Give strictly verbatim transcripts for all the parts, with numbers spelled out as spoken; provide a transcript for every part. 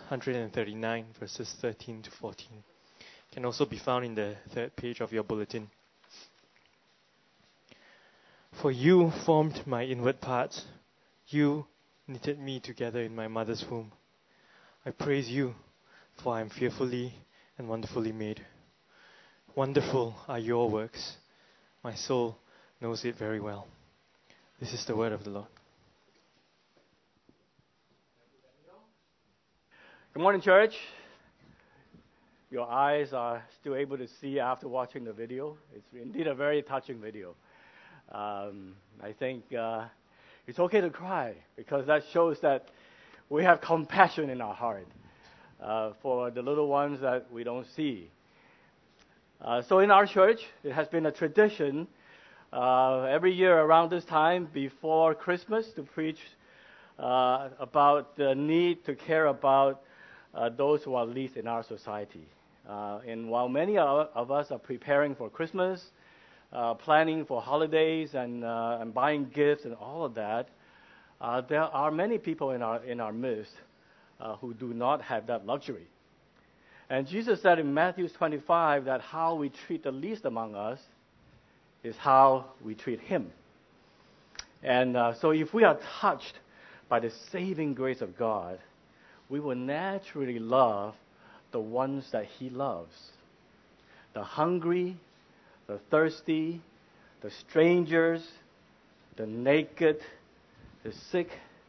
one thirty-nine, verses thirteen to fourteen. Can also be found in the third page of your bulletin. For you formed my inward parts. You knitted me together in my mother's womb. I praise you, for I am fearfully and wonderfully made. Wonderful are your works. My soul knows it very well. This is the word of the Lord. Good morning, church. Your eyes are still able to see after watching the video. It's indeed a very touching video. Um, I think uh, it's okay to cry because that shows that we have compassion in our heart uh, for the little ones that we don't see. Uh, so in our church, it has been a tradition uh, every year around this time before Christmas to preach uh, about the need to care about uh, those who are least in our society. Uh, and while many of, of us are preparing for Christmas, uh, planning for holidays and, uh, and buying gifts and all of that, uh, there are many people in our in our midst uh, who do not have that luxury. And Jesus said in Matthew twenty-five that how we treat the least among us is how we treat Him. And uh, so if we are touched by the saving grace of God, we will naturally love the ones that He loves. The hungry, the thirsty, the strangers, the naked, the sick,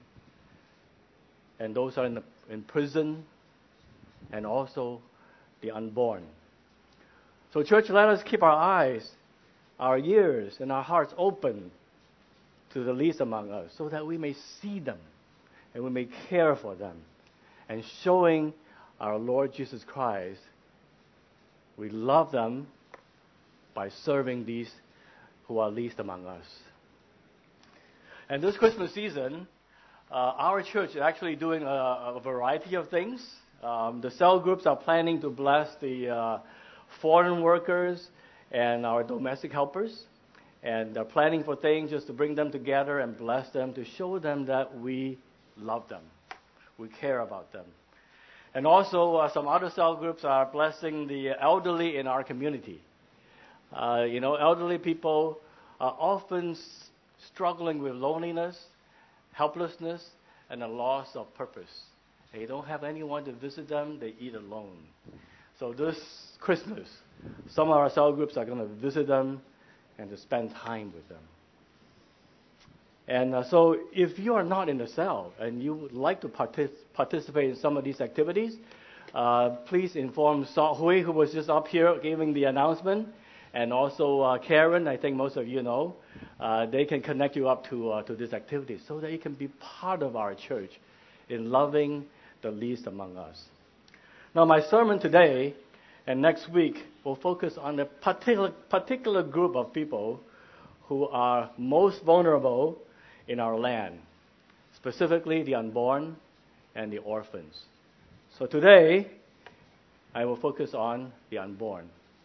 and those who are in, the, in prison, and also the unborn. So church, let us keep our eyes, our ears, and our hearts open to the least among us so that we may see them and we may care for them. And showing our Lord Jesus Christ, we love them by serving these who are least among us. And this Christmas season, uh, our church is actually doing a, a variety of things. Um, the cell groups are planning to bless the uh, foreign workers and our domestic helpers. And they're planning for things just to bring them together and bless them, to show them that we love them. We care about them. And also, uh, some other cell groups are blessing the elderly in our community. Uh, you know, elderly people are often s- struggling with loneliness, helplessness, and a loss of purpose. They don't have anyone to visit them. They eat alone. So this Christmas, some of our cell groups are going to visit them and to spend time with them. And uh, so if you are not in the cell and you would like to partic- participate in some of these activities, uh, please inform Saw Hui, who was just up here giving the announcement, and also uh, Karen, I think most of you know. Uh, they can connect you up to, uh, to this activity so that you can be part of our church in loving the least among us. Now, my sermon today and next week will focus on a particular, particular group of people who are most vulnerable in our land, specifically the unborn and the orphans. So today, I will focus on the unborn.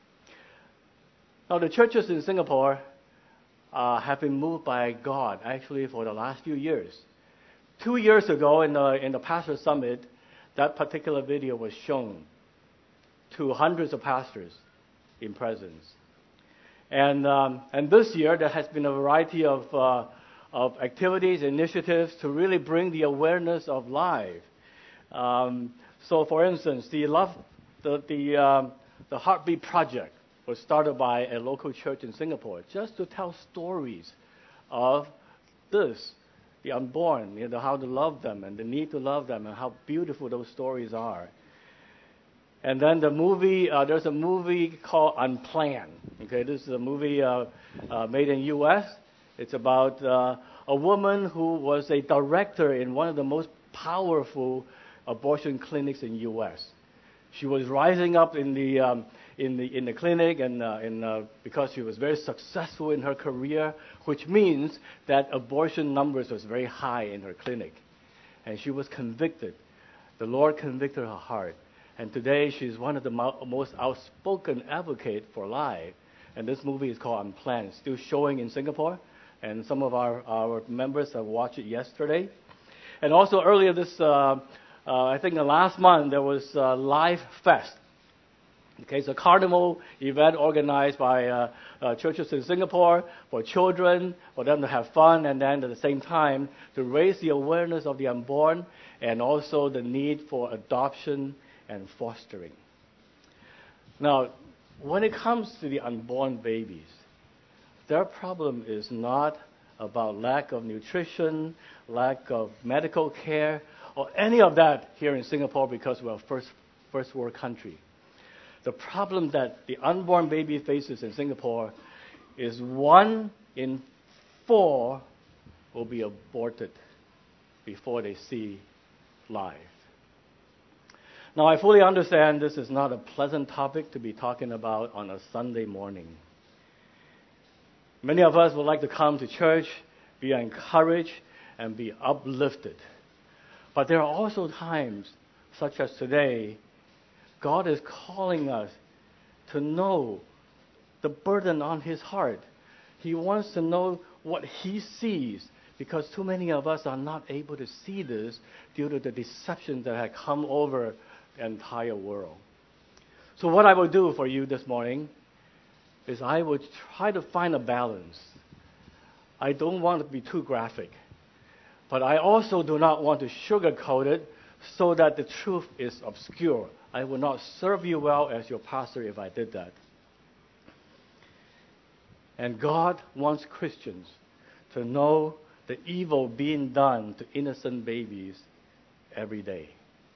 Now, the churches in Singapore uh, have been moved by God, actually, for the last few years. Two years ago, in the, in the Pastor Summit, that particular video was shown to hundreds of pastors in presence. And, um, and this year, there has been a variety of uh, of activities, initiatives to really bring the awareness of life. Um, so, for instance, the love, the the, um, the Heartbeat Project was started by a local church in Singapore, just to tell stories of this, the unborn, you know, how to love them and the need to love them and how beautiful those stories are. And then the movie, uh, there's a movie called Unplanned. Okay, this is a movie uh, uh, made in U S It's about uh, a woman who was a director in one of the most powerful abortion clinics in U S She was rising up in the um, in the in the clinic, and uh, in, uh, because she was very successful in her career, which means that abortion numbers was very high in her clinic, and she was convicted. The Lord convicted her heart, and today she's one of the mo- most outspoken advocate for life. And this movie is called Unplanned, still showing in Singapore. And some of our, our members have watched it yesterday. And also earlier this uh, uh, I think the last month there was uh, Life Fest. Okay, it's a carnival event organized by uh, uh, churches in Singapore for children, for them to have fun, and then at the same time to raise the awareness of the unborn and also the need for adoption and fostering. Now, when it comes to the unborn babies, their problem is not about lack of nutrition, lack of medical care, or any of that here in Singapore because we're a first, first world country. The problem that the unborn baby faces in Singapore is one in four will be aborted before they see life. Now, I fully understand this is not a pleasant topic to be talking about on a Sunday morning. Many of us would like to come to church, be encouraged, and be uplifted. But there are also times, such as today, God is calling us to know the burden on His heart. He wants to know what He sees, because too many of us are not able to see this due to the deception that had come over the entire world. So what I will do for you this morning is I will try to find a balance. I don't want to be too graphic, but I also do not want to sugarcoat it so that the truth is obscure. I will not serve you well as your pastor if I did that. And God wants Christians to know the evil being done to innocent babies every day.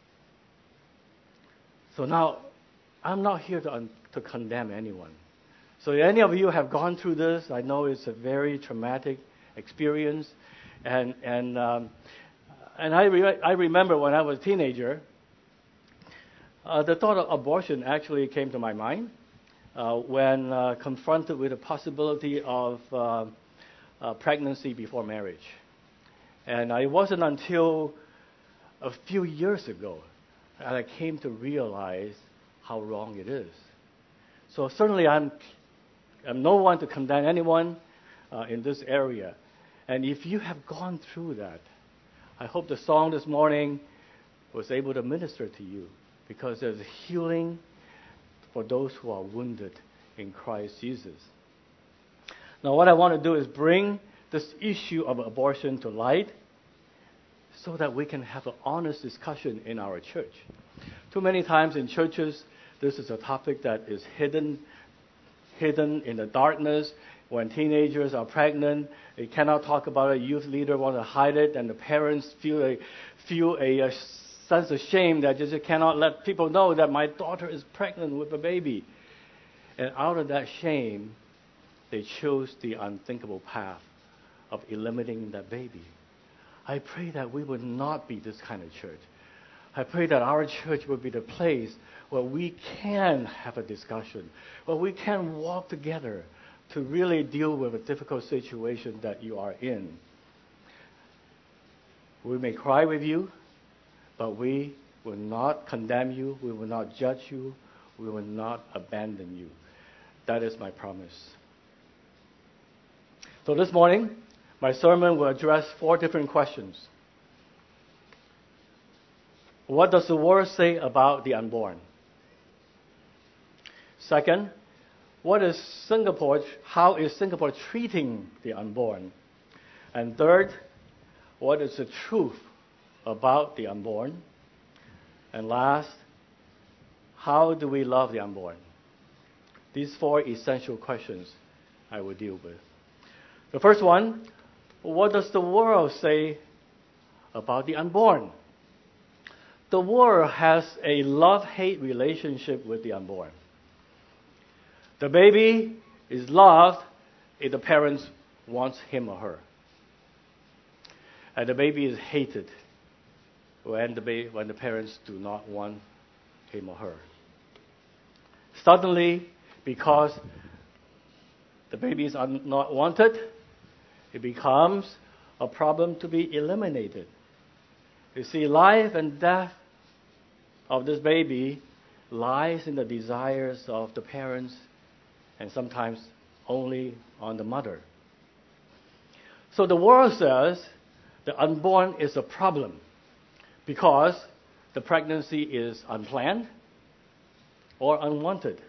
So now, I'm not here to, un- to condemn anyone. So if any of you have gone through this, I know it's a very traumatic experience. And, and, um, and I, re- I remember when I was a teenager, uh, the thought of abortion actually came to my mind uh, when uh, confronted with the possibility of uh, uh, pregnancy before marriage. And it wasn't until a few years ago that I came to realize how wrong it is. So certainly I'm, I'm no one to condemn anyone uh, in this area. And if you have gone through that, I hope the song this morning was able to minister to you, because there's healing for those who are wounded in Christ Jesus. Now what I want to do is bring this issue of abortion to light so that we can have an honest discussion in our church. Too many times in churches, this is a topic that is hidden, hidden in the darkness. When teenagers are pregnant, they cannot talk about it. A youth leader wants to hide it, and the parents feel a, feel a, a sense of shame that just cannot let people know that my daughter is pregnant with a baby. And out of that shame, they chose the unthinkable path of eliminating that baby. I pray that we would not be this kind of church. I pray that our church would be the place where we can have a discussion, where we can walk together to really deal with a difficult situation that you are in. We may cry with you, but we will not condemn you, we will not judge you, we will not abandon you. That is my promise. So this morning, my sermon will address four different questions. What does the Word say about the unborn? Second, what is Singapore, how is Singapore treating the unborn? And third, what is the truth about the unborn? And last, how do we love the unborn? These four essential questions I will deal with. The first one, what does the world say about the unborn? The world has a love-hate relationship with the unborn. The baby is loved if the parents want him or her. And the baby is hated when the, ba- when the parents do not want him or her. Suddenly, because the baby is un- not wanted, it becomes a problem to be eliminated. You see, life and death of this baby lies in the desires of the parents, and sometimes only on the mother. So the world says the unborn is a problem because the pregnancy is unplanned or unwanted.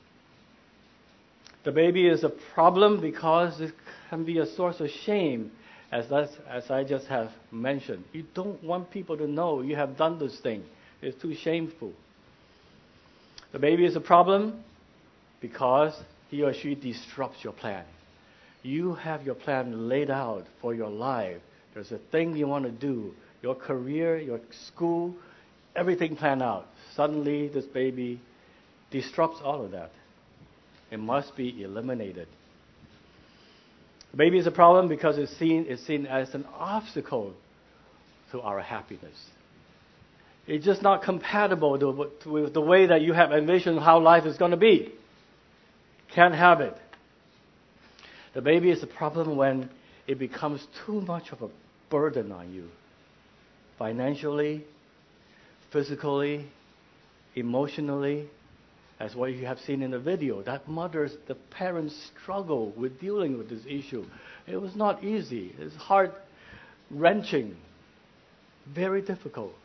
The baby is a problem because it can be a source of shame, as, as I just have mentioned. You don't want people to know you have done this thing. It's too shameful. The baby is a problem because he or she disrupts your plan. You have your plan laid out for your life. There's a thing you want to do, your career, your school, everything planned out. Suddenly, this baby disrupts all of that. It must be eliminated. The baby is a problem because it's seen, it's seen as an obstacle to our happiness. It's just not compatible to, with the way that you have envisioned how life is going to be. Can't have it. The baby is a problem when it becomes too much of a burden on you. Financially, physically, emotionally, as what you have seen in the video. That mothers, the parents struggle with dealing with this issue. It was not easy. It's heart-wrenching. Very difficult.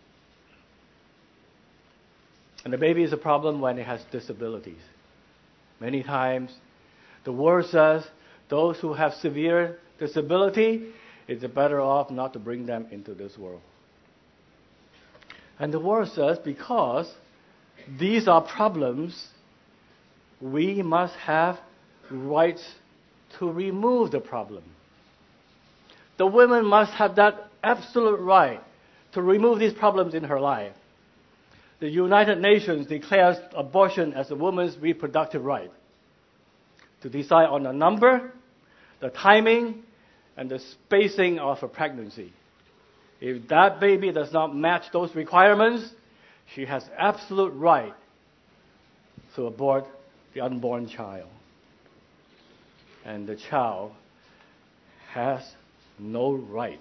And the baby is a problem when it has disabilities. Many times, the world says those who have severe disability, it's better off not to bring them into this world. And the world says because these are problems, we must have rights to remove the problem. The woman must have that absolute right to remove these problems in her life. The United Nations declares abortion as a woman's reproductive right, to decide on the number, the timing, and the spacing of a pregnancy. If that baby does not match those requirements, she has absolute right to abort the unborn child. And the child has no right.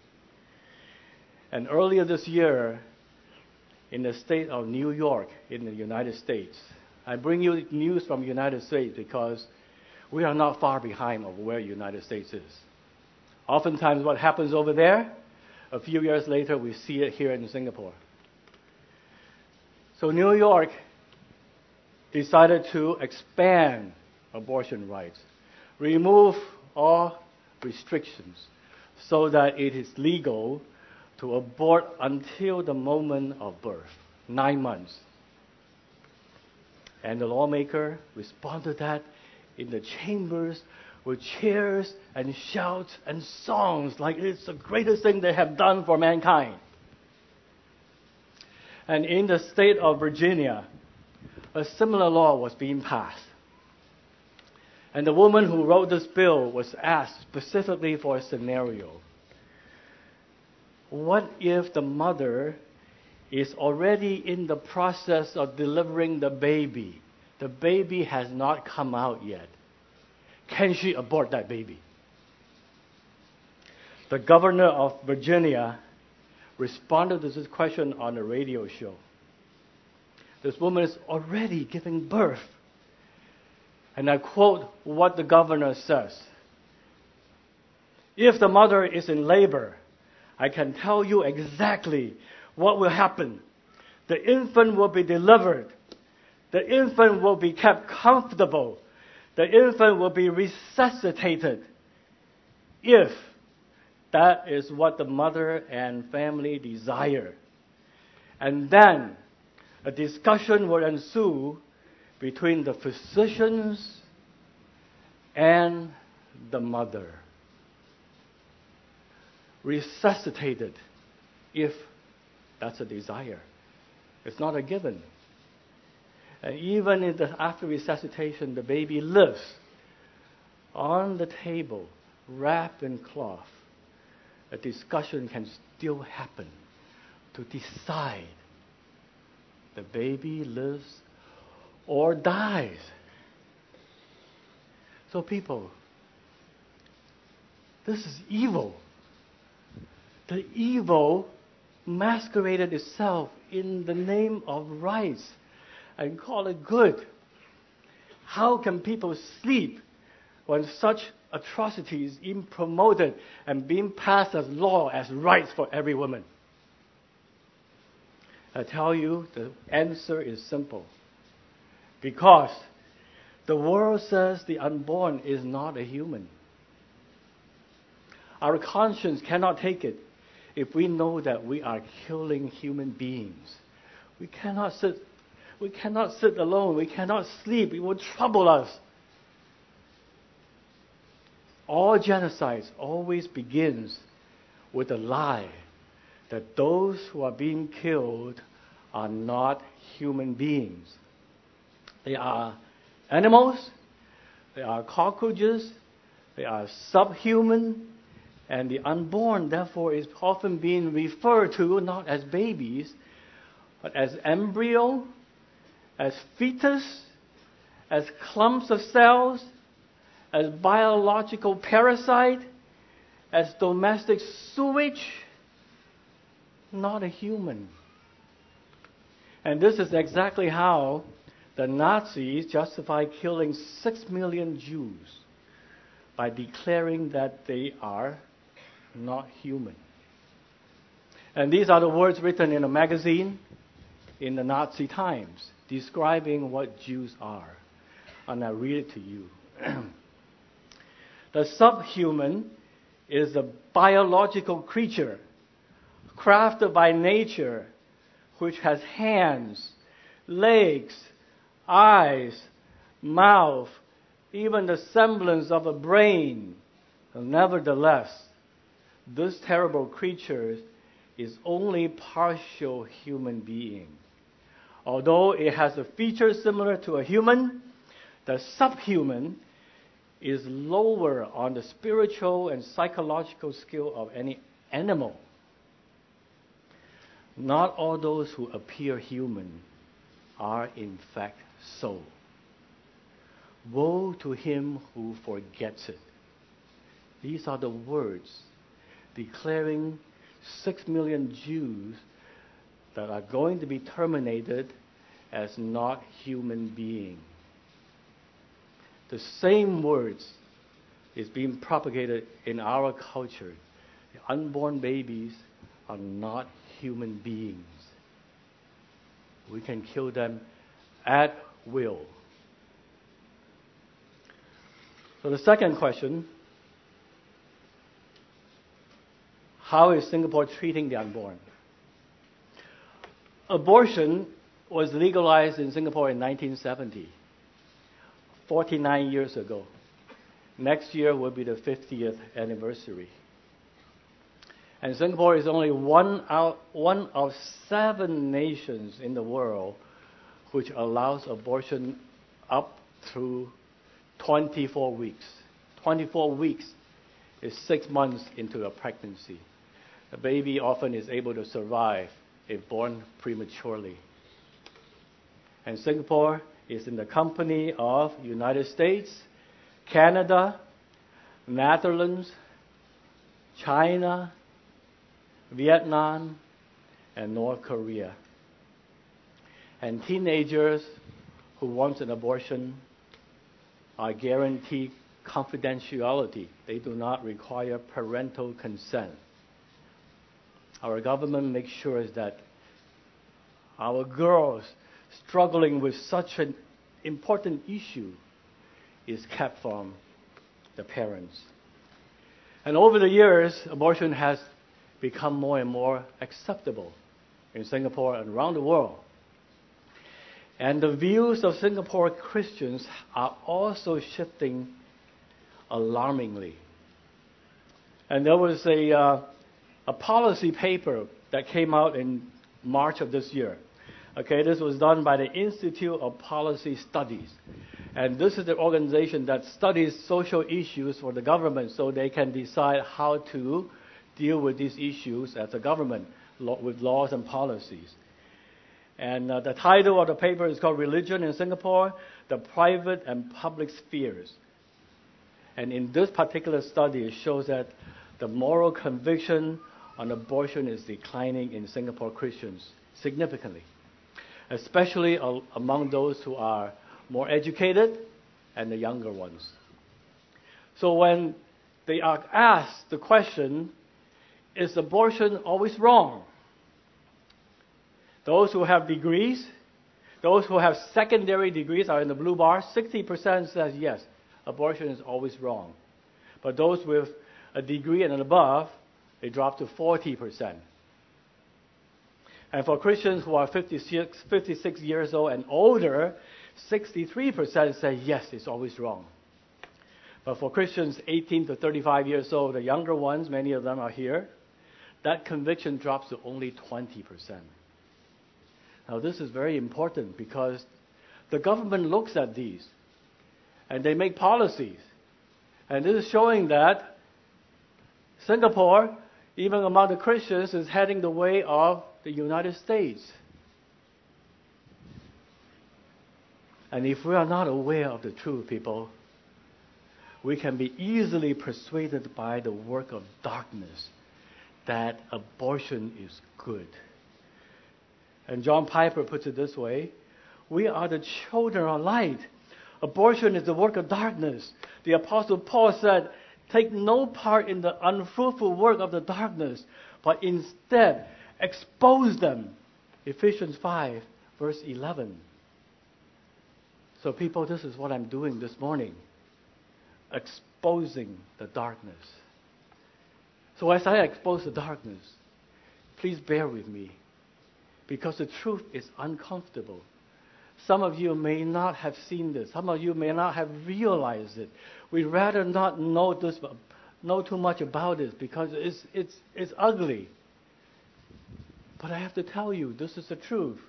And earlier this year, in the state of New York, in the United States, I bring you news from the United States because we are not far behind of where the United States is. Oftentimes what happens over there, a few years later, we see it here in Singapore. So New York decided to expand abortion rights, remove all restrictions so that it is legal to abort until the moment of birth, nine months. And the lawmaker responded to that in the chambers with cheers and shouts and songs like it's the greatest thing they have done for mankind. And in the state of Virginia, a similar law was being passed. And the woman who wrote this bill was asked specifically for a scenario. What if the mother is already in the process of delivering the baby? The baby has not come out yet. Can she abort that baby? The governor of Virginia responded to this question on a radio show. This woman is already giving birth. And I quote what the governor says. If the mother is in labor, I can tell you exactly what will happen. The infant will be delivered. The infant will be kept comfortable. The infant will be resuscitated. If that is what the mother and family desire. And then a discussion will ensue between the physicians and the mother. Resuscitated, if that's a desire. It's not a given. And even in the, after resuscitation, the baby lives on the table, wrapped in cloth. A discussion can still happen to decide the baby lives or dies. So people, this is evil. The evil masqueraded itself in the name of rights and call it good. How can people sleep when such atrocities being promoted and being passed as law, as rights for every woman? I tell you, the answer is simple. Because the world says the unborn is not a human. Our conscience cannot take it if we know that we are killing human beings. We cannot sit, we cannot sit alone. We cannot sleep. It will trouble us. All genocides always begins with a lie that those who are being killed are not human beings. They are animals, they are cockroaches, they are subhuman, and the unborn, therefore, is often being referred to not as babies, but as embryo, as fetus, as clumps of cells, as biological parasite, as domestic sewage, not a human. And this is exactly how the Nazis justified killing six million Jews, by declaring that they are not human. And these are the words written in a magazine in the Nazi times, describing what Jews are. And I read it to you. The subhuman is a biological creature crafted by nature, which has hands, legs, eyes, mouth, even the semblance of a brain. And nevertheless, this terrible creature is only partial human being. Although it has a feature similar to a human, the subhuman is lower on the spiritual and psychological scale of any animal. Not all those who appear human are in fact so. Woe to him who forgets it. These are the words declaring six million Jews that are going to be terminated as not human beings. The same words is being propagated in our culture. The unborn babies are not human beings. We can kill them at will. So the second question, how is Singapore treating the unborn? Abortion was legalized in Singapore in nineteen seventy, forty-nine years ago. Next year will be the fiftieth anniversary. And Singapore is only one out, one of seven nations in the world which allows abortion up through twenty-four weeks. twenty-four weeks is six months into a pregnancy. The baby often is able to survive if born prematurely. And Singapore is in the company of United States, Canada, Netherlands, China, Vietnam, and North Korea. And teenagers who want an abortion are guaranteed confidentiality. They do not require parental consent. Our government makes sure that our girls struggling with such an important issue is kept from the parents. And over the years, abortion has become more and more acceptable in Singapore and around the world. And the views of Singapore Christians are also shifting alarmingly. And there was a, uh, a policy paper that came out in March of this year. Okay, this was done by the Institute of Policy Studies. And this is the organization that studies social issues for the government so they can decide how to deal with these issues as a government with laws and policies. And uh, the title of the paper is called Religion in Singapore, the Private and Public Spheres. And in this particular study, it shows that the moral conviction on abortion is declining in Singapore Christians significantly, especially uh, among those who are more educated and the younger ones. So when they are asked the question, is abortion always wrong? Those who have degrees, those who have secondary degrees are in the blue bar. sixty percent says yes, abortion is always wrong. But those with a degree and above, they drop to forty percent. And for Christians who are fifty-six, fifty-six years old and older, sixty-three percent say yes, it's always wrong. But for Christians eighteen to thirty-five years old, the younger ones, many of them are here, that conviction drops to only twenty percent. Now this is very important because the government looks at these and they make policies. And this is showing that Singapore, even among the Christians, is heading the way of the United States. And if we are not aware of the truth, people, we can be easily persuaded by the work of darkness that abortion is good. And John Piper puts it this way: we are the children of light. Abortion is the work of darkness. The Apostle Paul said, take no part in the unfruitful work of the darkness, but instead expose them. Ephesians five, verse eleven. So people, this is what I'm doing this morning. Exposing the darkness. So as I expose the darkness, please bear with me, because the truth is uncomfortable. Some of you may not have seen this. Some of you may not have realized it. We'd rather not know this, know too much about it, because it's, it's, it's ugly. But I have to tell you, this is the truth.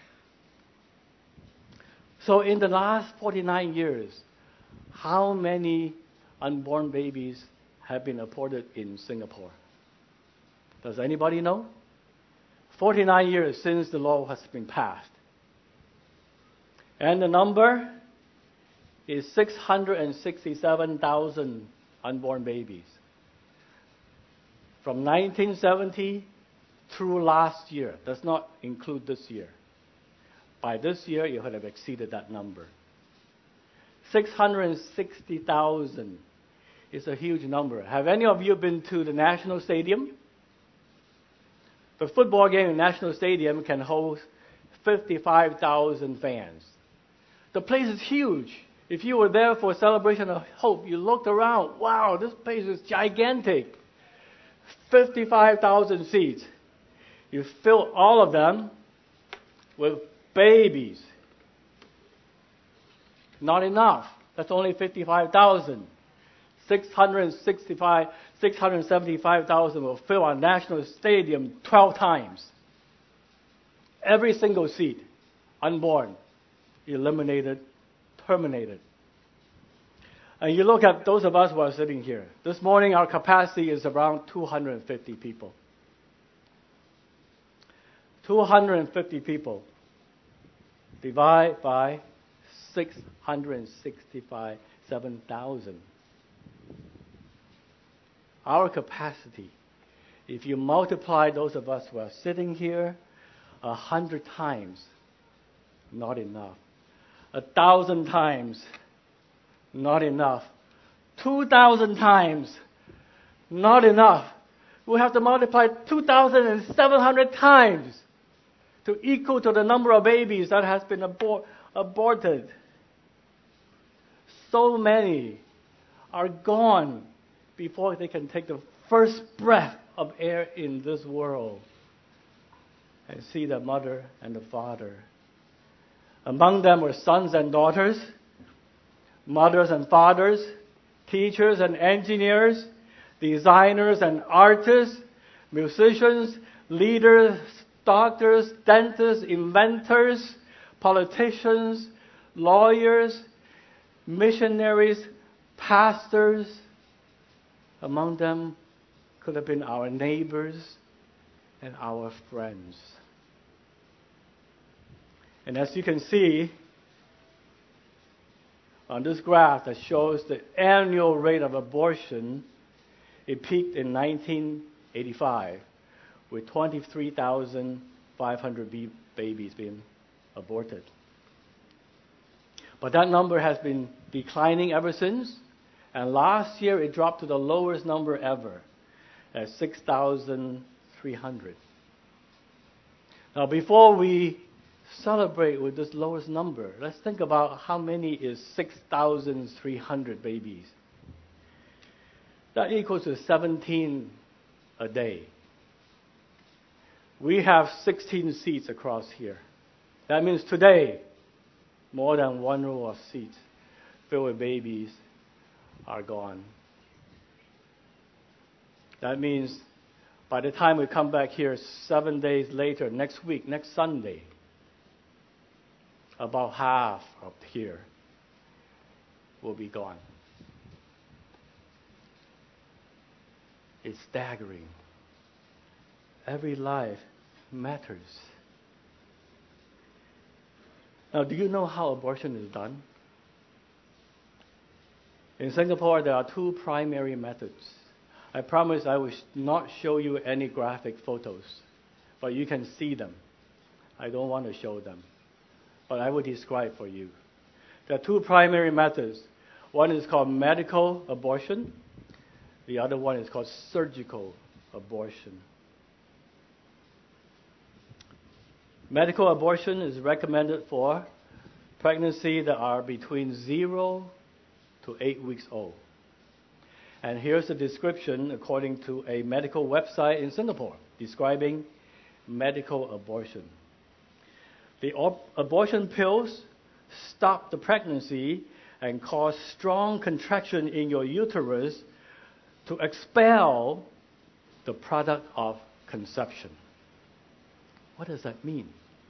So in the last forty-nine years, how many unborn babies have been aborted in Singapore? Does anybody know? forty-nine years since the law has been passed. And the number is six hundred sixty-seven thousand unborn babies. From nineteen seventy through last year, does not include this year. By this year, you would have exceeded that number. six hundred sixty thousand is a huge number. Have any of you been to the National Stadium? The football game in National Stadium can host fifty-five thousand fans. The place is huge. If you were there for a celebration of hope, you looked around, wow, this place is gigantic. fifty-five thousand seats. You fill all of them with babies. Not enough. That's only fifty-five thousand. six hundred sixty-five, six hundred seventy-five thousand will fill our national stadium twelve times. Every single seat, unborn, eliminated, terminated. And you look at those of us who are sitting here. This morning our capacity is around two hundred fifty people. two hundred fifty people. Divide by six hundred sixty-five, seven thousand. Our capacity, if you multiply those of us who are sitting here a hundred times, not enough. A thousand times, not enough. Two thousand times, not enough. We have to multiply two thousand seven hundred times to equal to the number of babies that has been abor- aborted. So many are gone before they can take the first breath of air in this world and see the mother and the father. Among them were sons and daughters, mothers and fathers, teachers and engineers, designers and artists, musicians, leaders, doctors, dentists, inventors, politicians, lawyers, missionaries, pastors. Among them could have been our neighbors and our friends. And as you can see on this graph that shows the annual rate of abortion, it peaked in nineteen eighty-five with twenty-three thousand five hundred b- babies being aborted. But that number has been declining ever since, and last year it dropped to the lowest number ever, at six thousand three hundred. Now, before we celebrate with this lowest number, let's think about how many is six thousand three hundred babies. That equals to seventeen a day. We have sixteen seats across here. That means today, more than one row of seats filled with babies are gone. That means by the time we come back here seven days later, next week, next Sunday, about half of here will be gone. It's staggering. Every life matters. Now, do you know how abortion is done? In Singapore, there are two primary methods. I promise I will not show you any graphic photos, but you can see them. I don't want to show them, but I will describe for you. There are two primary methods. One is called medical abortion. The other one is called surgical abortion. Medical abortion is recommended for pregnancy that are between zero to eight weeks old. And here's a description according to a medical website in Singapore describing medical abortion. The ob- abortion pills stop the pregnancy and cause strong contraction in your uterus to expel the product of conception. What does that mean?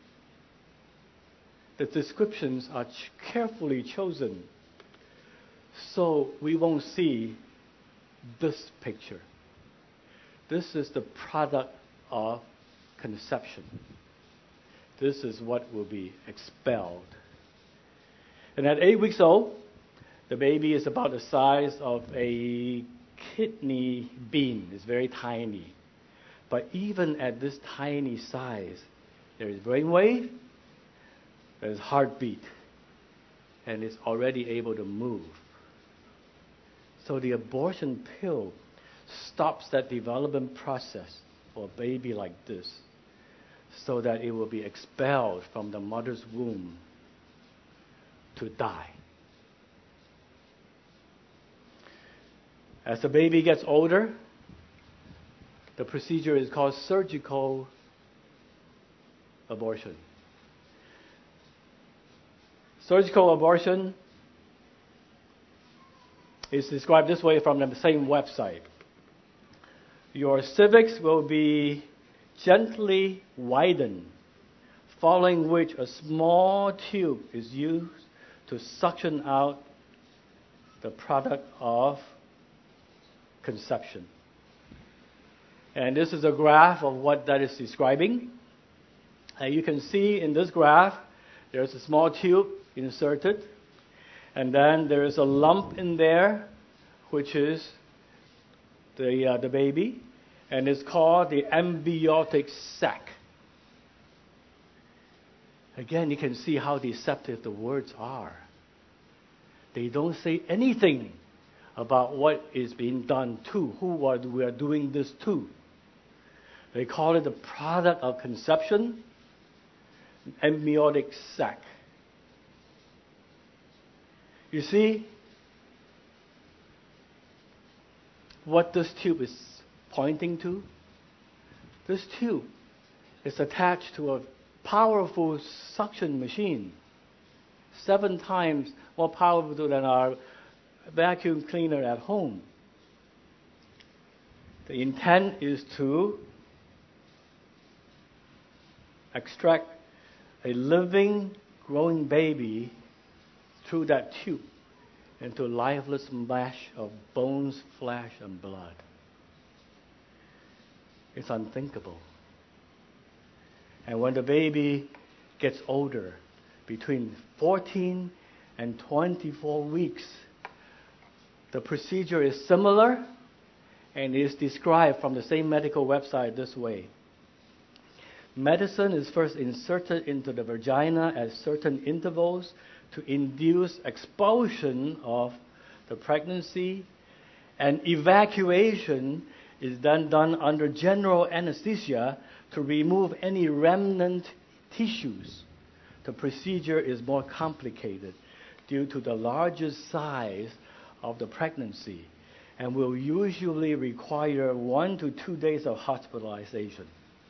The descriptions are ch- carefully chosen so we won't see this picture. This is the product of conception. This is what will be expelled. And at eight weeks old, the baby is about the size of a kidney bean. It's very tiny. But even at this tiny size, there is brainwave, there is heartbeat, and it's already able to move. So the abortion pill stops that development process for a baby like this so that it will be expelled from the mother's womb to die. As the baby gets older, the procedure is called surgical abortion. Surgical abortion is described this way from the same website. Your cervix will be gently widened, following which a small tube is used to suction out the product of conception. And this is a graph of what that is describing. And you can see in this graph, there's a small tube inserted, and then there is a lump in there, which is the uh, the baby, and it's called the amniotic sac. Again, you can see how deceptive the words are. They don't say anything about what is being done to, who are, we are doing this to. They call it the product of conception, amniotic sac. You see what this tube is pointing to? This tube is attached to a powerful suction machine, seven times more powerful than our vacuum cleaner at home. The intent is to extract a living, growing baby through that tube into a lifeless mash of bones, flesh, and blood. It's unthinkable. And when the baby gets older, between fourteen and twenty-four weeks, the procedure is similar and is described from the same medical website this way. Medicine is first inserted into the vagina at certain intervals to induce expulsion of the pregnancy, and evacuation is then done under general anesthesia to remove any remnant tissues, the procedure is more complicated due to the larger size of the pregnancy and will usually require one to two days of hospitalization.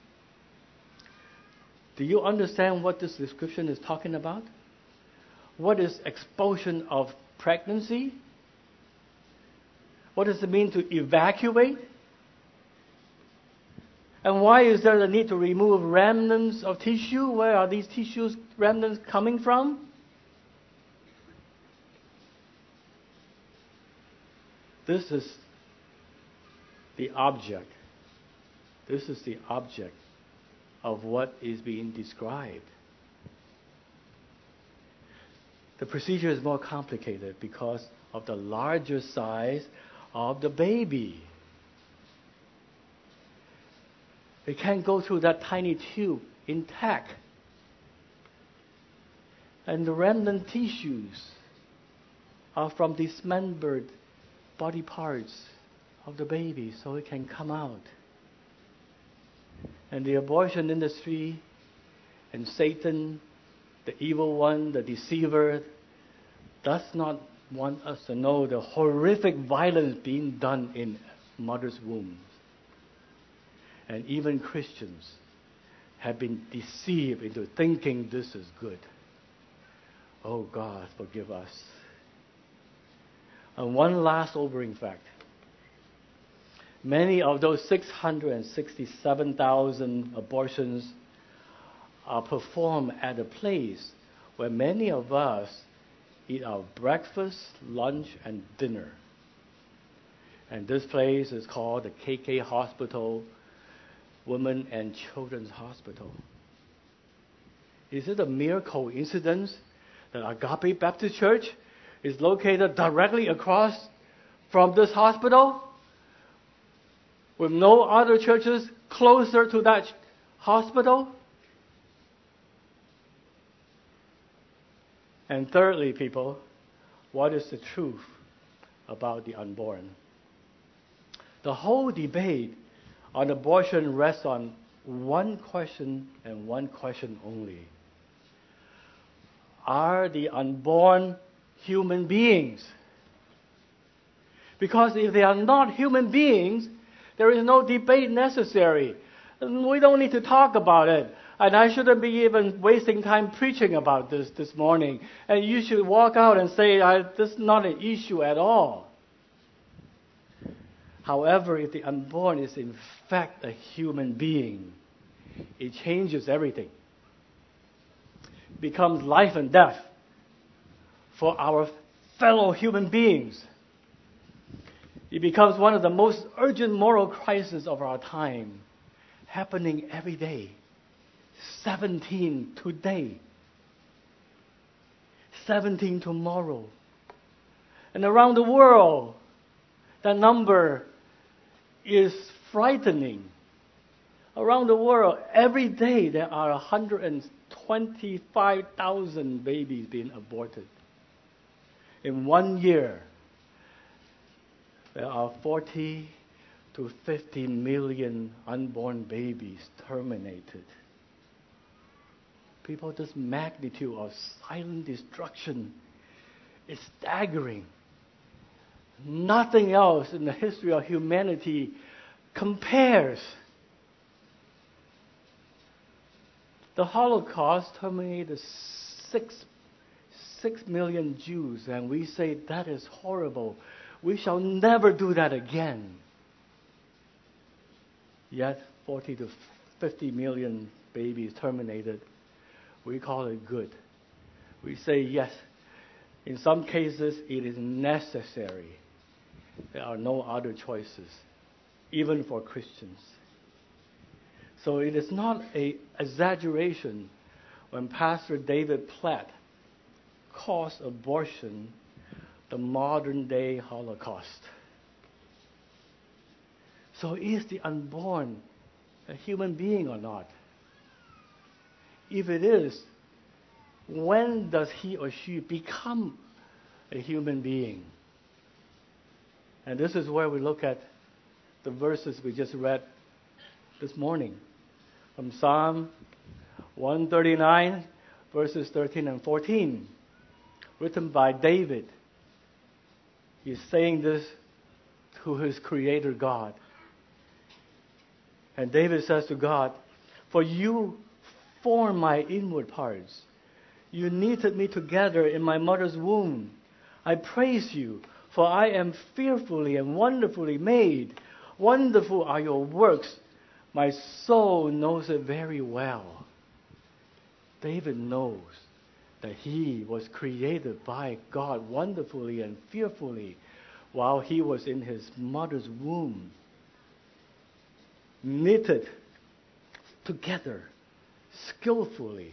Do you understand what this description is talking about? What is expulsion of pregnancy? What does it mean to evacuate? And why is there the need to remove remnants of tissue? Where are these tissues, remnants coming from? This is the object. This is the object of what is being described. The procedure is more complicated because of the larger size of the baby. It can't go through that tiny tube intact. And the remnant tissues are from dismembered body parts of the baby, so it can come out. And the abortion industry and Satan, the evil one, the deceiver, does not want us to know the horrific violence being done in mothers' wombs. And even Christians have been deceived into thinking this is good. Oh God, forgive us. And one last sobering fact. Many of those six hundred sixty-seven thousand abortions are performed at a place where many of us eat our breakfast, lunch, and dinner. And this place is called the K K Hospital, Women and Children's Hospital. Is it a mere coincidence that Agape Baptist Church is located directly across from this hospital, with no other churches closer to that hospital? And thirdly, people, what is the truth about the unborn? The whole debate on abortion rests on one question and one question only. Are the unborn human beings? Because if they are not human beings, there is no debate necessary. We don't need to talk about it. And I shouldn't be even wasting time preaching about this this morning. And you should walk out and say, this is not an issue at all. However, if the unborn is in fact a human being, it changes everything. It becomes life and death for our fellow human beings. It becomes one of the most urgent moral crises of our time, happening every day. seventeen today. seventeen tomorrow. And around the world, that number is frightening. Around the world, every day there are one hundred twenty-five thousand babies being aborted. In one year, there are forty to fifty million unborn babies terminated. People, this magnitude of silent destruction is staggering. Nothing else in the history of humanity compares. The Holocaust terminated six, six million Jews, and we say that is horrible. We shall never do that again. Yet, forty to fifty million babies terminated. We call it good. We say yes. In some cases, it is necessary. There are no other choices, even for Christians. So it is not an exaggeration when Pastor David Platt calls abortion the modern-day Holocaust. So is the unborn a human being or not? If it is, when does he or she become a human being? And this is where we look at the verses we just read this morning from Psalm one thirty-nine, verses thirteen and fourteen, written by David. He's saying this to his Creator God. And David says to God, "For you formed my inward parts. You knitted me together in my mother's womb. I praise you, for I am fearfully and wonderfully made. Wonderful are your works. My soul knows it very well." David knows that he was created by God wonderfully and fearfully while he was in his mother's womb. Knitted together skillfully.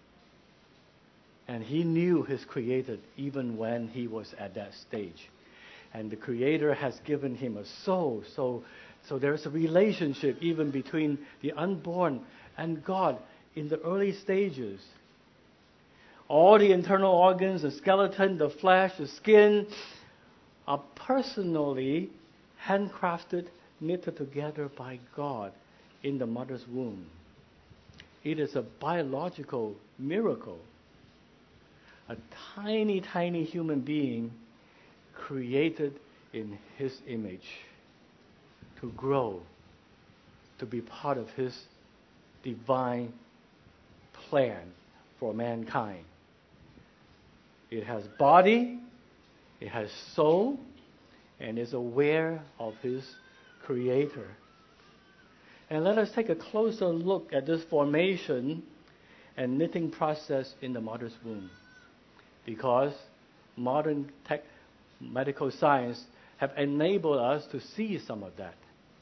And he knew his Creator even when he was at that stage. And the Creator has given him a soul. So, so there's a relationship even between the unborn and God in the early stages. All the internal organs, the skeleton, the flesh, the skin, are personally handcrafted, knitted together by God in the mother's womb. It is a biological miracle. A tiny, tiny human being created in His image to grow, to be part of His divine plan for mankind. It has body, it has soul, and is aware of His Creator. And let us take a closer look at this formation and knitting process in the mother's womb, because modern tech, medical science have enabled us to see some of that.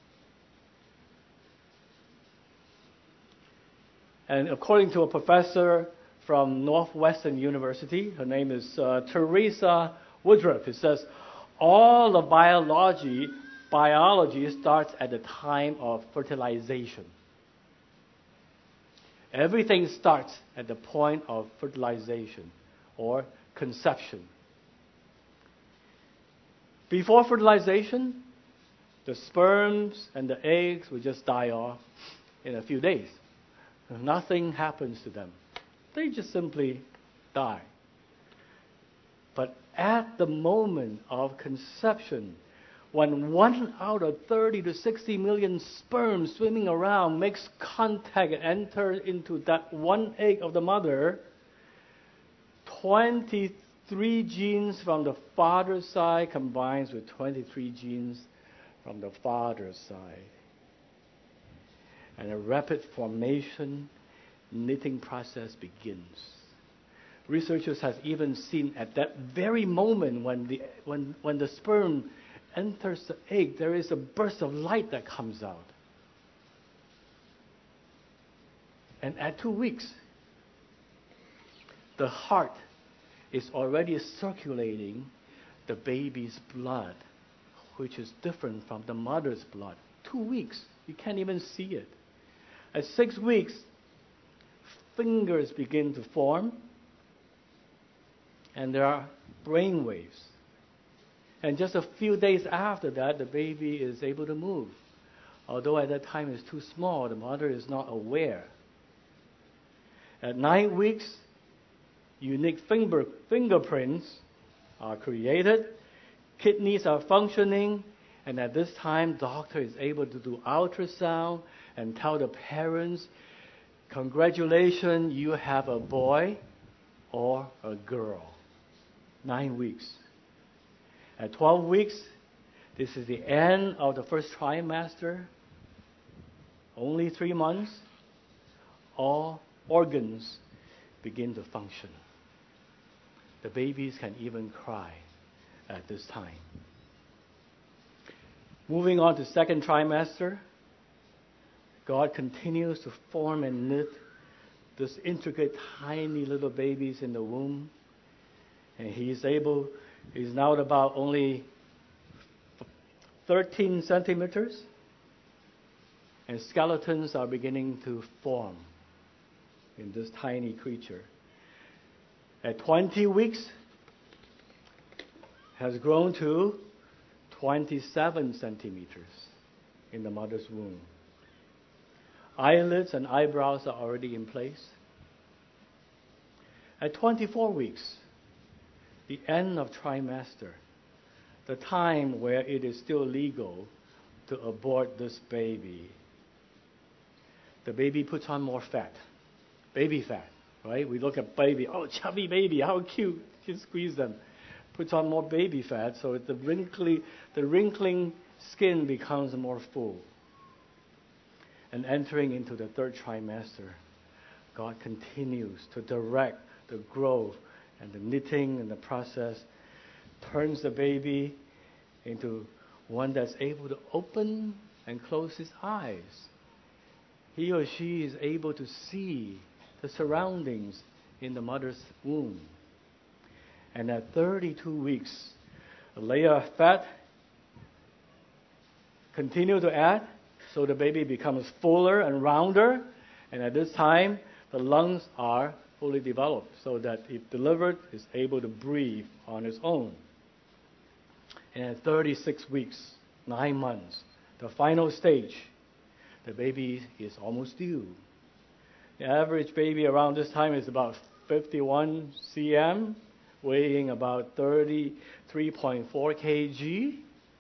And according to a professor from Northwestern University, her name is uh, Teresa Woodruff, it says, all of biology, biology starts at the time of fertilization. Everything starts at the point of fertilization or conception. Before fertilization, the sperms and the eggs will just die off in a few days. Nothing happens to them. They just simply die. But at the moment of conception, when one out of thirty to sixty million sperm swimming around makes contact and enters into that one egg of the mother, twenty-three genes from the father's side combines with twenty-three genes from the father's side. And a rapid formation, knitting process begins. Researchers have even seen at that very moment when the, when, when the sperm enters the egg, there is a burst of light that comes out. And at two weeks, the heart is already circulating the baby's blood, which is different from the mother's blood. Two weeks, you can't even see it. At six weeks, fingers begin to form, and there are brain waves. And just a few days after that, the baby is able to move. Although at that time it's too small, the mother is not aware. At nine weeks, unique finger, fingerprints are created, kidneys are functioning, and at this time, doctor is able to do ultrasound and tell the parents, congratulations, you have a boy or a girl. Nine weeks. At twelve weeks, this is the end of the first trimester. Only three months, all organs begin to function. The babies can even cry at this time. Moving on to second trimester, God continues to form and knit this intricate, tiny little babies in the womb. And he is able, he's now about only thirteen centimeters. And skeletons are beginning to form in this tiny creature. At twenty weeks, has grown to twenty-seven centimeters in the mother's womb. Eyelids and eyebrows are already in place. At twenty-four weeks, the end of trimester, the time where it is still legal to abort this baby, the baby puts on more fat, baby fat, right? We look at baby, oh, chubby baby, how cute, you squeeze them. Puts on more baby fat, so the wrinkly, the wrinkling skin becomes more full. And entering into the third trimester, God continues to direct the growth and the knitting and the process, turns the baby into one that's able to open and close his eyes. He or she is able to see the surroundings in the mother's womb. And at thirty-two weeks, a layer of fat continue to add, so the baby becomes fuller and rounder. And at this time, the lungs are fully developed, so that if delivered, is able to breathe on its own. And at thirty-six weeks, nine months, the final stage, the baby is almost due. The average baby around this time is about fifty-one centimeters, weighing about thirty-three point four kilograms.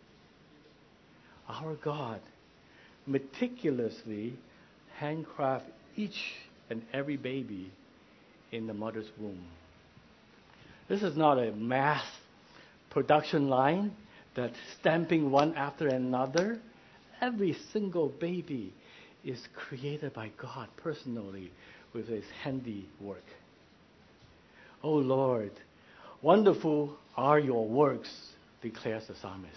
Our God meticulously handcraft each and every baby in the mother's womb. This is not a mass production line that's stamping one after another. Every single baby is created by God personally with his handiwork. Oh Lord, wonderful are your works, declares the psalmist.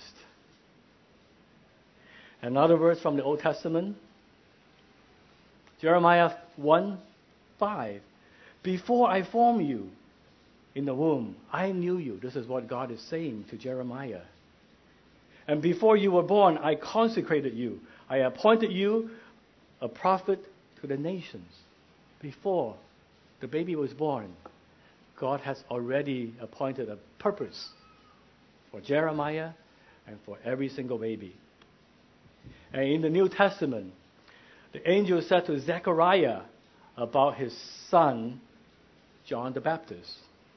Another verse from the Old Testament, Jeremiah one five. Before I formed you in the womb, I knew you. This is what God is saying to Jeremiah. And before you were born, I consecrated you. I appointed you a prophet to the nations. Before the baby was born, God has already appointed a purpose for Jeremiah and for every single baby. And in the New Testament, the angel said to Zechariah about his son, John the Baptist.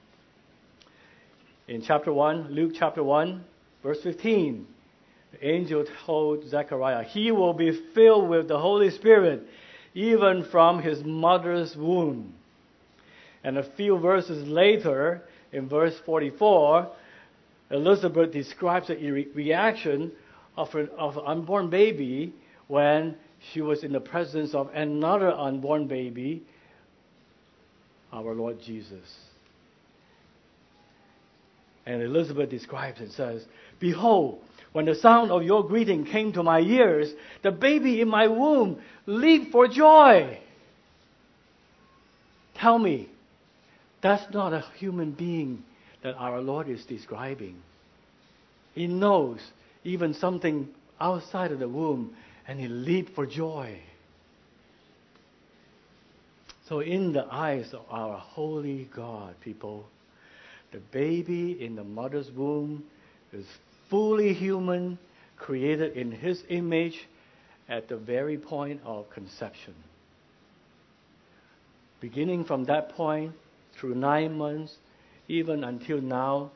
In chapter one, Luke chapter one, verse fifteen, the angel told Zechariah, he will be filled with the Holy Spirit even from his mother's womb. And a few verses later, in verse forty-four, Elizabeth describes the re- reaction of, an, of an unborn baby when she was in the presence of another unborn baby, our Lord Jesus. And Elizabeth describes and says, behold, when the sound of your greeting came to my ears, the baby in my womb leaped for joy. Tell me, that's not a human being that our Lord is describing. He knows even something outside of the womb, and he leaped for joy. So in the eyes of our holy God, people, the baby in the mother's womb is fully human, created in his image at the very point of conception. Beginning from that point, through nine months, even until now,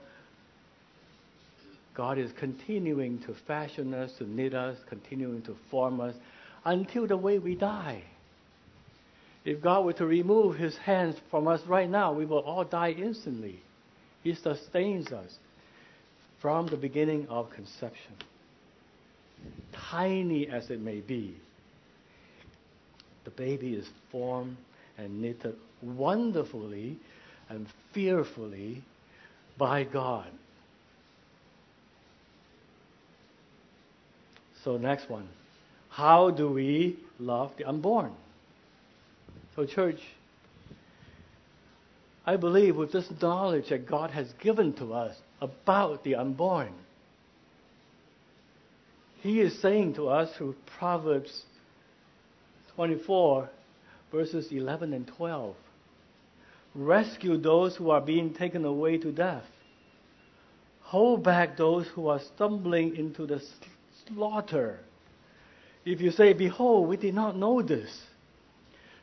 God is continuing to fashion us, to knit us, continuing to form us, until the way we die. If God were to remove his hands from us right now, we will all die instantly. He sustains us from the beginning of conception. Tiny as it may be, the baby is formed and knitted wonderfully and fearfully by God. So next one. How do we love the unborn? So church, I believe with this knowledge that God has given to us about the unborn, he is saying to us through Proverbs twenty-four, verses eleven and twelve, rescue those who are being taken away to death. Hold back those who are stumbling into the slaughter. If you say, behold, we did not know this,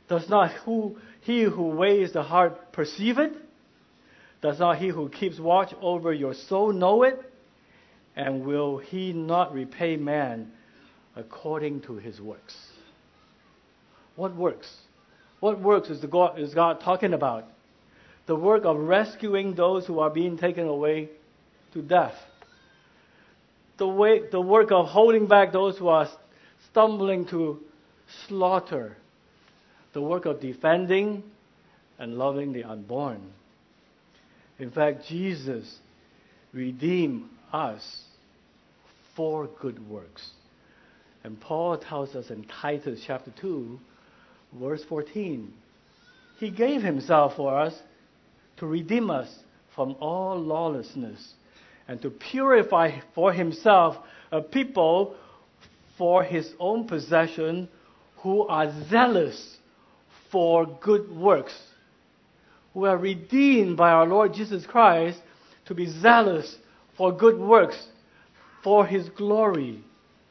Does not who, he who weighs the heart perceive it? Does not he who keeps watch over your soul know it? And will he not repay man according to his works? What works? What works is, the God, is God talking about? The work of rescuing those who are being taken away to death. The, way, the work of holding back those who are stumbling to slaughter. The work of defending and loving the unborn. In fact, Jesus redeemed us for good works. And Paul tells us in Titus chapter two, verse fourteen, He gave Himself for us to redeem us from all lawlessness and to purify for Himself a people for His own possession who are zealous for good works. We are redeemed by our Lord Jesus Christ to be zealous for good works, for His glory.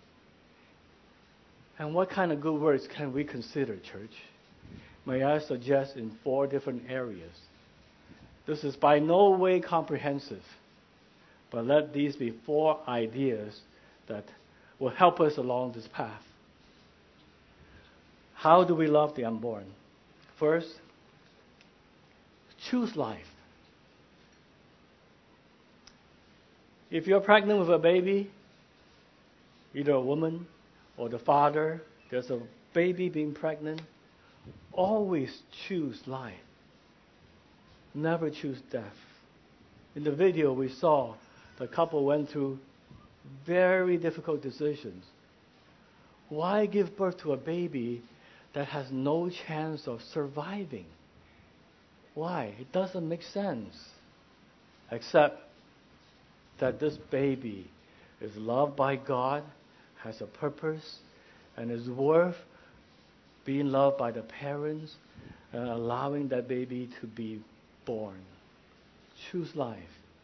And what kind of good works can we consider, church? May I suggest in four different areas. This is by no way comprehensive, but let these be four ideas that will help us along this path. How do we love the unborn? First, choose life. If you're pregnant with a baby, either a woman or the father, there's a baby being pregnant, always choose life. Never choose death. In the video we saw, the couple went through very difficult decisions. Why give birth to a baby that has no chance of surviving? Why? It doesn't make sense. Except that this baby is loved by God, has a purpose, and is worth being loved by the parents and allowing that baby to be born. Choose life.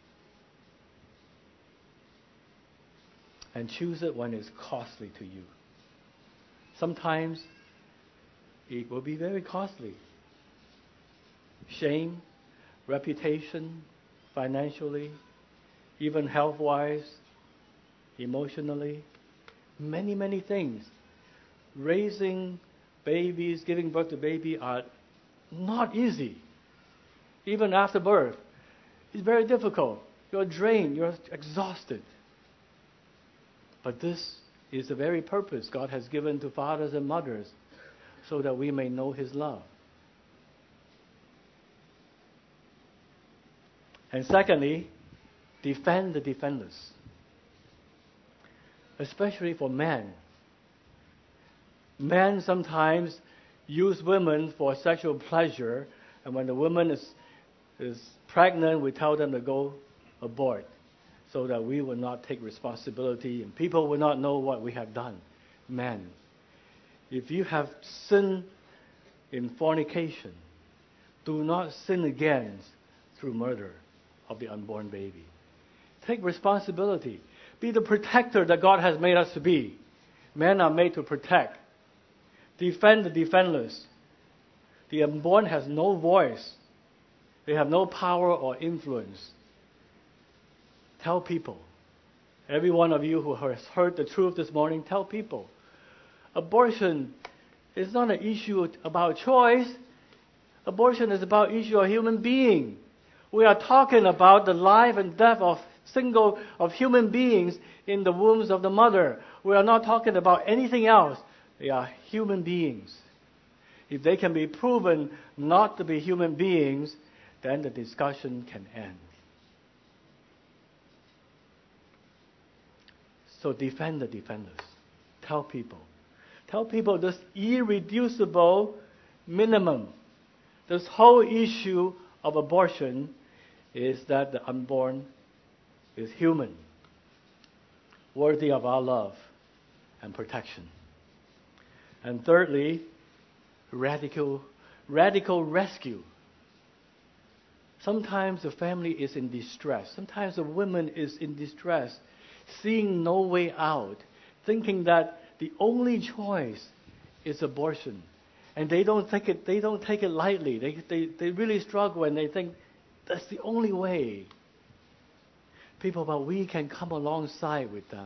And choose it when it's costly to you. Sometimes it will be very costly. Shame, reputation, financially, even health-wise, emotionally, many, many things. Raising babies, giving birth to baby are not easy. Even after birth, it's very difficult. You're drained, you're exhausted. But this is the very purpose God has given to fathers and mothers, so that we may know His love. And secondly, defend the defenseless. Especially for men. Men sometimes use women for sexual pleasure, and when the woman is, is pregnant, we tell them to go abort, so that we will not take responsibility and people will not know what we have done. Men, if you have sinned in fornication, do not sin again through murder of the unborn baby. Take responsibility. Be the protector that God has made us to be. Men are made to protect. Defend the defenseless. The unborn has no voice. They have no power or influence. Tell people. Every one of you who has heard the truth this morning, tell people. Abortion is not an issue about choice. Abortion is about issue of human being. We are talking about the life and death of single of human beings in the wombs of the mother. We are not talking about anything else. They are human beings. If they can be proven not to be human beings, then the discussion can end. So defend the defenders. Tell people. Tell people this irreducible minimum. This whole issue of abortion is that the unborn is human, worthy of our love and protection. And thirdly, radical, radical rescue. Sometimes the family is in distress. Sometimes the woman is in distress, seeing no way out, thinking that the only choice is abortion. And they don't take it, they don't take it lightly. They, they, they really struggle and they think that's the only way. People, but we can come alongside with them.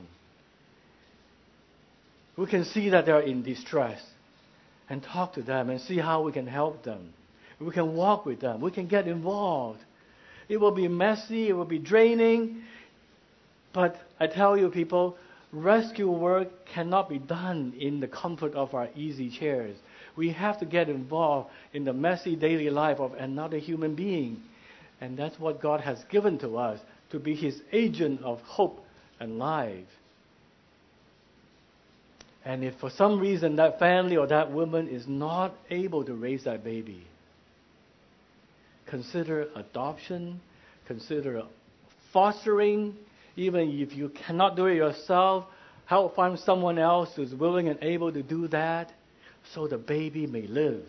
We can see that they're in distress and talk to them and see how we can help them. We can walk with them. We can get involved. It will be messy. It will be draining. But I tell you, people, rescue work cannot be done in the comfort of our easy chairs. We have to get involved in the messy daily life of another human being. And that's what God has given to us, to be His agent of hope and life. And if for some reason that family or that woman is not able to raise that baby, consider adoption, consider fostering. Even if you cannot do it yourself, help find someone else who's willing and able to do that so the baby may live.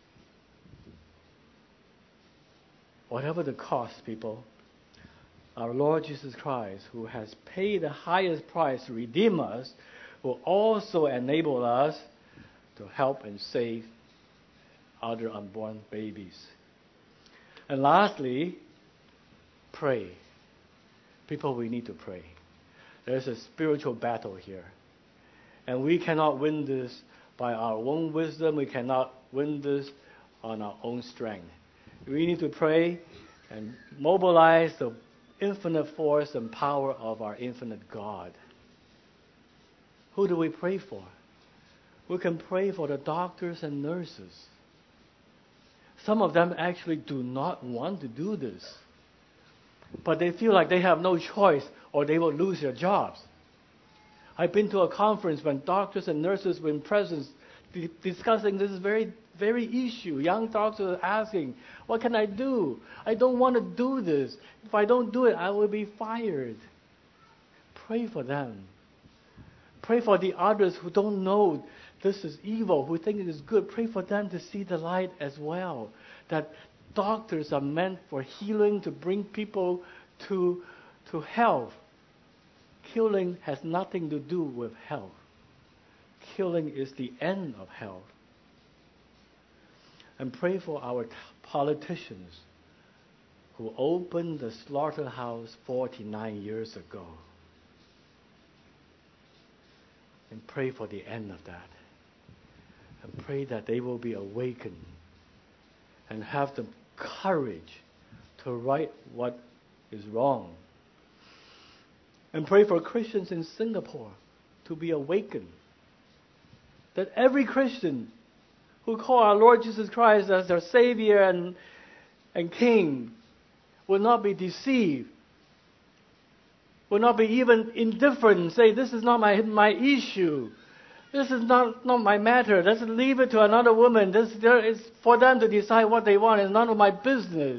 Whatever the cost, people, our Lord Jesus Christ, who has paid the highest price to redeem us, will also enable us to help and save other unborn babies. And lastly, pray. People, we need to pray. There's a spiritual battle here. And we cannot win this by our own wisdom. We cannot win this on our own strength. We need to pray and mobilize the infinite force and power of our infinite God. Who do we pray for? We can pray for the doctors and nurses. Some of them actually do not want to do this, but they feel like they have no choice or they will lose their jobs. I've been to a conference when doctors and nurses were in presence di- discussing this very, very issue. Young doctors are asking, what can I do? I don't want to do this. If I don't do it, I will be fired. Pray for them. Pray for the others who don't know this is evil, who think it is good. Pray for them to see the light as well. That doctors are meant for healing, to bring people to, to health. Killing has nothing to do with health. Killing is the end of health. And pray for our politicians who opened the slaughterhouse forty-nine years ago. And pray for the end of that. And pray that they will be awakened and have the courage to right what is wrong. And pray for Christians in Singapore to be awakened. That every Christian who call our Lord Jesus Christ as their Savior and, and King will not be deceived, will not be even indifferent and say, this is not my, my issue. This is not, not my matter. Let's leave it to another woman. This there is for them to decide what they want. It's none of my business.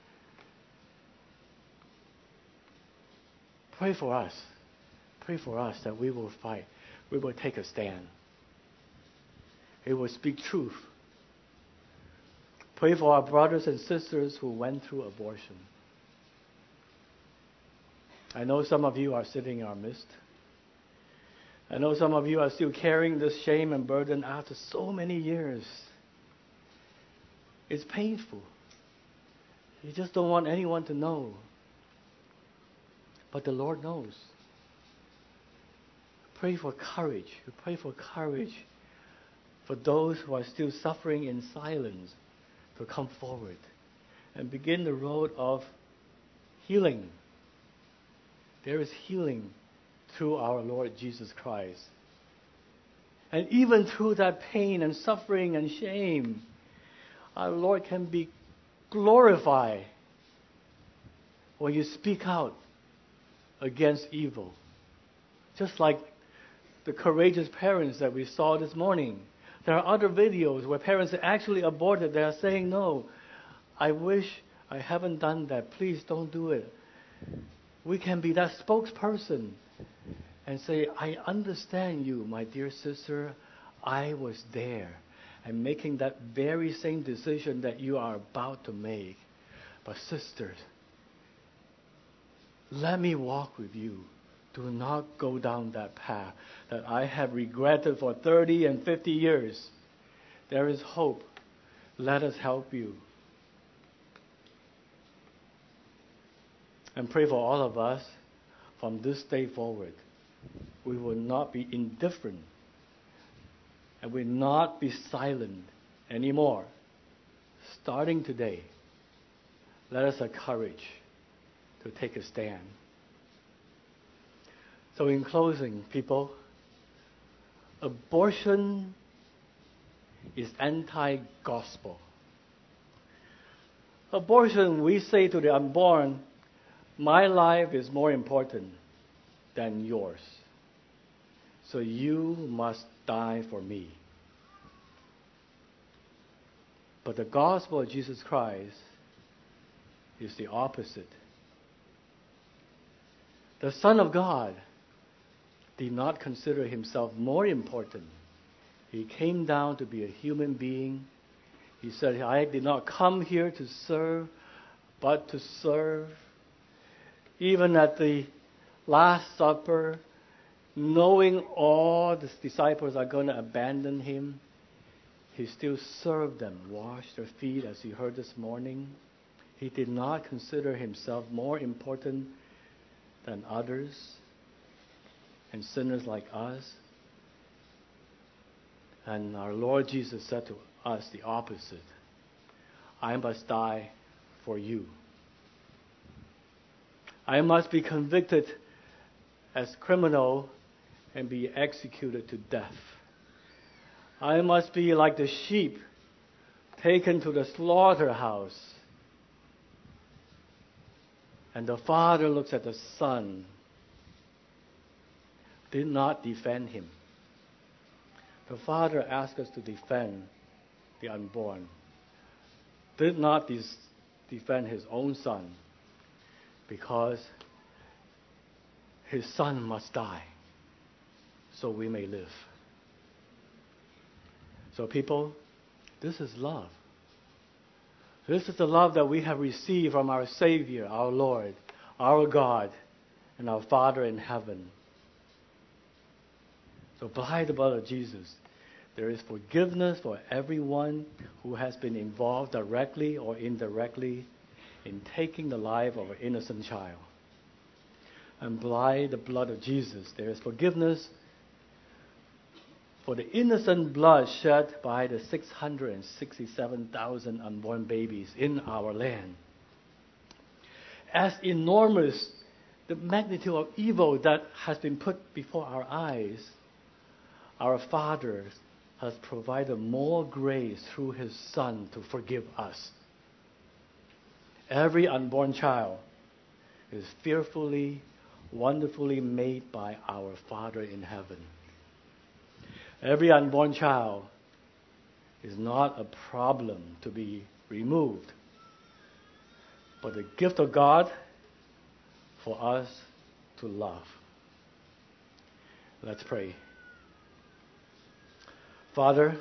Pray for us. Pray for us that we will fight. We will take a stand. We will speak truth. Pray for our brothers and sisters who went through abortion. I know some of you are sitting in our midst. I know some of you are still carrying this shame and burden after so many years. It's painful. You just don't want anyone to know. But the Lord knows. Pray for courage. Pray for courage for those who are still suffering in silence to come forward and begin the road of healing. There is healing through our Lord Jesus Christ. And even through that pain and suffering and shame, our Lord can be glorified when you speak out against evil. Just like the courageous parents that we saw this morning. There are other videos where parents actually aborted. They are saying, no, I wish I haven't done that. Please don't do it. We can be that spokesperson and say, I understand you, my dear sister. I was there and making that very same decision that you are about to make. But sisters, let me walk with you. Do not go down that path that I have regretted for thirty and fifty years. There is hope. Let us help you. And pray for all of us from this day forward. We will not be indifferent and will not be silent anymore. Starting today, let us have courage to take a stand. So in closing, people, abortion is anti-gospel. Abortion, we say to the unborn, my life is more important than yours. So you must die for me. But the gospel of Jesus Christ is the opposite. The Son of God did not consider himself more important. He came down to be a human being. He said, I did not come here to serve, but to serve. Even at the Last Supper, knowing all the disciples are going to abandon him, he still served them, washed their feet, as you heard this morning. He did not consider himself more important than others and sinners like us. And our Lord Jesus said to us the opposite. I must die for you. I must be convicted as criminal and be executed to death. I must be like the sheep taken to the slaughterhouse. And the Father looks at the Son, did not defend him. The Father asked us to defend the unborn, did not dis- defend his own Son, because his Son must die so we may live. So people, this is love. This is the love that we have received from our Savior, our Lord, our God, and our Father in heaven. So by the blood of Jesus, there is forgiveness for everyone who has been involved directly or indirectly in taking the life of an innocent child. And by the blood of Jesus, there is forgiveness for the innocent blood shed by the six hundred sixty-seven thousand unborn babies in our land. As enormous the magnitude of evil that has been put before our eyes, our Father has provided more grace through his Son to forgive us. Every unborn child is fearfully, wonderfully made by our Father in heaven. Every unborn child is not a problem to be removed, but a gift of God for us to love. Let's pray. Father,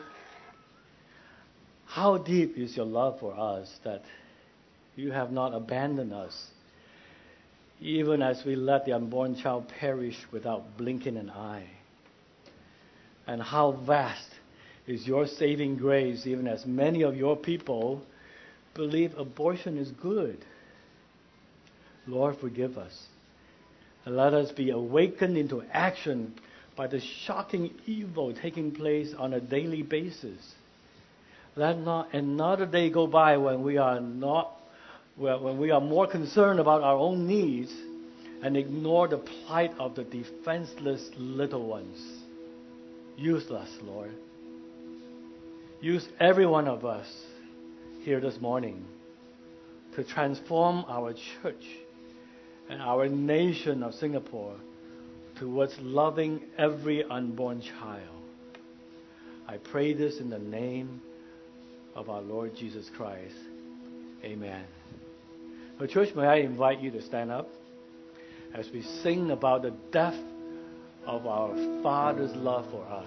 how deep is your love for us that you have not abandoned us, even as we let the unborn child perish without blinking an eye. And how vast is your saving grace, even as many of your people believe abortion is good. Lord, forgive us. And let us be awakened into action by the shocking evil taking place on a daily basis. Let not another day go by when we are not, when we are more concerned about our own needs and ignore the plight of the defenseless little ones. Use us, Lord. Use every one of us here this morning to transform our church and our nation of Singapore towards loving every unborn child. I pray this in the name of our Lord Jesus Christ. Amen. So church, may I invite you to stand up as we sing about the depth of our Father's love for us.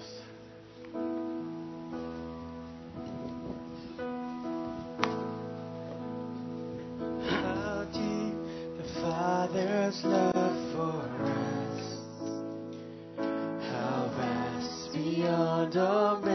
How deep the Father's love for us, how vast beyond all measure.